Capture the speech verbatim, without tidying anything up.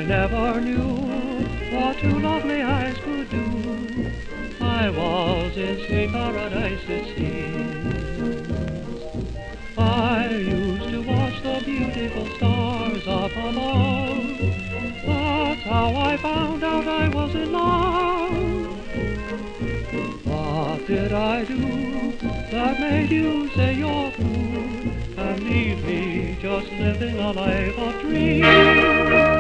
never knew what two lovely eyes could do. I was in sweet paradise, it seems. I used to watch the beautiful stars up above. That's how I found out I was in love. What did I do that made you say you're through and leave me just living a life of dreams?